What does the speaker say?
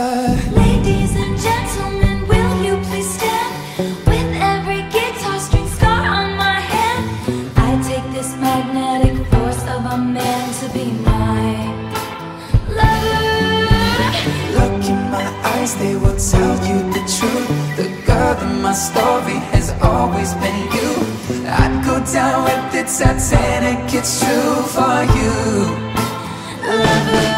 Ladies and gentlemen, will you please stand? With every guitar string scar on my hand, I take this magnetic force of a man to be my lover. Look in my eyes, they will tell you the truth. The girl in my story has always been you. I'd go down with the Titanic, it's true for you, lover.